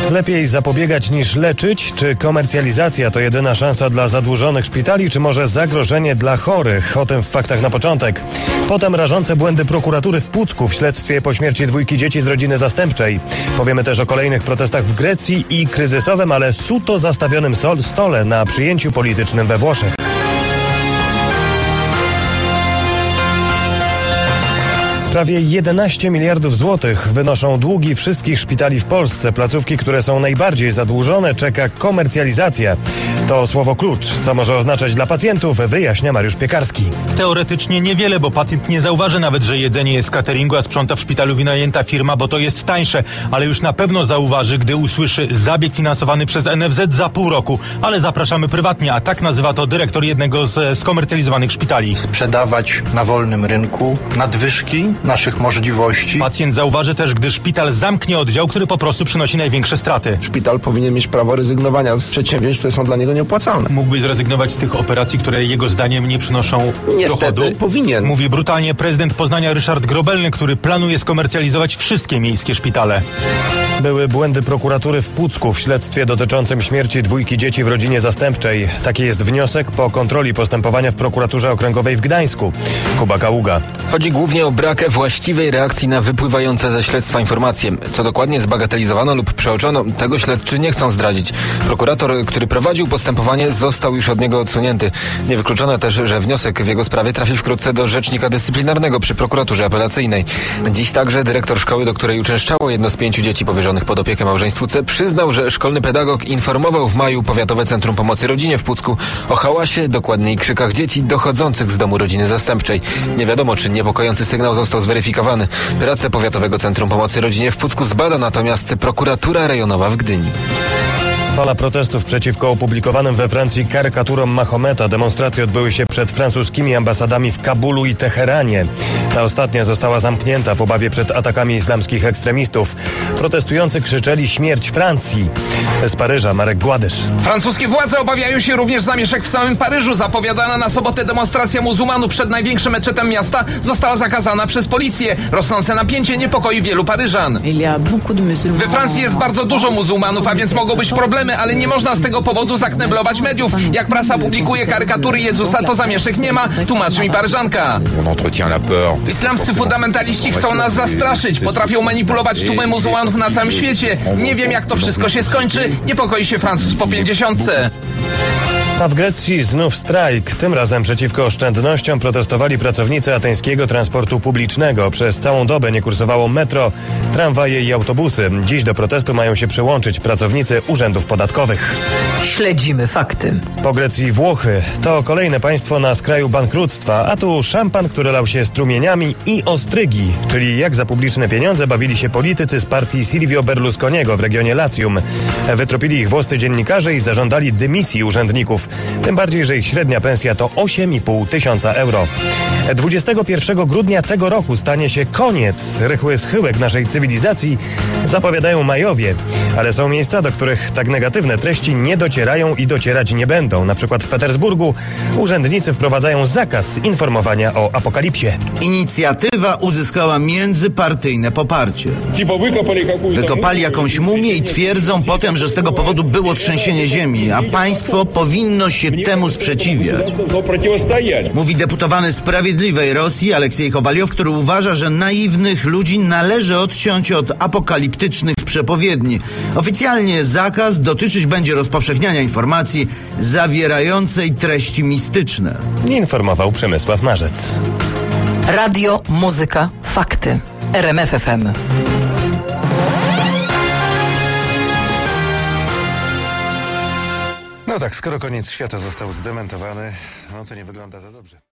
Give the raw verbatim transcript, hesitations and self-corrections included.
Lepiej zapobiegać niż leczyć? Czy komercjalizacja to jedyna szansa dla zadłużonych szpitali, czy może zagrożenie dla chorych? O tym w faktach na początek. Potem rażące błędy prokuratury w Pucku w śledztwie po śmierci dwójki dzieci z rodziny zastępczej. Powiemy też o kolejnych protestach w Grecji i kryzysowym, ale suto zastawionym sol stole na przyjęciu politycznym we Włoszech. Prawie jedenaście miliardów złotych wynoszą długi wszystkich szpitali w Polsce. Placówki, które są najbardziej zadłużone, czeka komercjalizacja. To słowo klucz. Co może oznaczać dla pacjentów, wyjaśnia Mariusz Piekarski. Teoretycznie niewiele, bo pacjent nie zauważy nawet, że jedzenie jest z cateringu, a sprząta w szpitalu wynajęta firma, bo to jest tańsze. Ale już na pewno zauważy, gdy usłyszy zabieg finansowany przez N F Z za pół roku. Ale zapraszamy prywatnie, a tak nazywa to dyrektor jednego z skomercjalizowanych szpitali. Sprzedawać na wolnym rynku nadwyżki naszych możliwości. Pacjent zauważy też, gdy szpital zamknie oddział, który po prostu przynosi największe straty. Szpital powinien mieć prawo rezygnowania z przedsięwzięć, które są dla niego nieopłacalne. Mógłby zrezygnować z tych operacji, które jego zdaniem nie przynoszą Niestety, dochodu? powinien. Mówi brutalnie prezydent Poznania Ryszard Grobelny, który planuje skomercjalizować wszystkie miejskie szpitale. Były błędy prokuratury w Pucku w śledztwie dotyczącym śmierci dwójki dzieci w rodzinie zastępczej. Taki jest wniosek po kontroli postępowania w prokuraturze okręgowej w Gdańsku. Kuba Kaługa. Chodzi głównie o brak właściwej reakcji na wypływające ze śledztwa informacje. Co dokładnie zbagatelizowano lub przeoczono, tego śledczy nie chcą zdradzić. Prokurator, który prowadził postępowanie, został już od niego odsunięty. Niewykluczone też, że wniosek w jego sprawie trafi wkrótce do rzecznika dyscyplinarnego przy prokuraturze apelacyjnej. Dziś także dyrektor szkoły, do której uczęszczało jedno z pięciu dzieci powierzonych pod opiekę małżeństwu C, przyznał, że szkolny pedagog informował w maju Powiatowe Centrum Pomocy Rodzinie w Pucku o hałasie, dokładniej krzykach dzieci dochodzących z domu rodziny zastępczej. Nie wiadomo, czy niepokojący sygnał został zweryfikowany. Pracę Powiatowego Centrum Pomocy Rodzinie w Pucku zbada natomiast prokuratura rejonowa w Gdyni. Fala protestów przeciwko opublikowanym we Francji karykaturom Mahometa. Demonstracje odbyły się przed francuskimi ambasadami w Kabulu i Teheranie. Ta ostatnia została zamknięta w obawie przed atakami islamskich ekstremistów. Protestujący krzyczeli śmierć Francji. Z Paryża Marek Gładysz. Francuskie władze obawiają się również zamieszek w samym Paryżu. Zapowiadana na sobotę demonstracja muzułmanów przed największym meczetem miasta została zakazana przez policję. Rosnące napięcie niepokoi wielu Paryżan. We Francji jest bardzo dużo muzułmanów, a więc mogą być problemy, ale nie można z tego powodu zakneblować mediów. Jak prasa publikuje karykatury Jezusa, to zamieszek nie ma, tłumaczy mi Paryżanka. Islamscy fundamentaliści chcą nas zastraszyć, potrafią manipulować tłumy muzułmanów na całym świecie. Nie wiem, jak to wszystko się skończy. Niepokoi się Francuz po pięćdziesiątce. A w Grecji znów strajk. Tym razem przeciwko oszczędnościom protestowali pracownicy ateńskiego transportu publicznego. Przez całą dobę nie kursowało metro, tramwaje i autobusy. Dziś do protestu mają się przyłączyć pracownicy urzędów podatkowych. Śledzimy fakty. Po Grecji Włochy. To kolejne państwo na skraju bankructwa, a tu szampan, który lał się strumieniami i ostrygi, czyli jak za publiczne pieniądze bawili się politycy z partii Silvio Berlusconiego w regionie Latium. Wytropili ich włoscy dziennikarze i zażądali dymisji urzędników. Tym bardziej, że ich średnia pensja to osiem i pół tysiąca euro. dwudziestego pierwszego grudnia tego roku stanie się koniec. Rychły schyłek naszej cywilizacji zapowiadają Majowie. Ale są miejsca, do których tak negatywne treści nie docierają i docierać nie będą. Na przykład w Petersburgu urzędnicy wprowadzają zakaz informowania o apokalipsie. Inicjatywa uzyskała międzypartyjne poparcie. Wykopali jakąś mumię i twierdzą potem, że z tego powodu było trzęsienie ziemi, a państwo powinno się temu sprzeciwiać. Mówi deputowany Sprawiedliwej Rosji Aleksiej Kowaliow, który uważa, że naiwnych ludzi należy odciąć od apokaliptycznych przepowiedni. Oficjalnie zakaz dotyczyć będzie rozpowszechniania informacji zawierającej treści mistyczne. Informował Przemysław Marzec. Radio, muzyka, fakty. R M F F M. No tak, skoro koniec świata został zdementowany, no to nie wygląda to dobrze.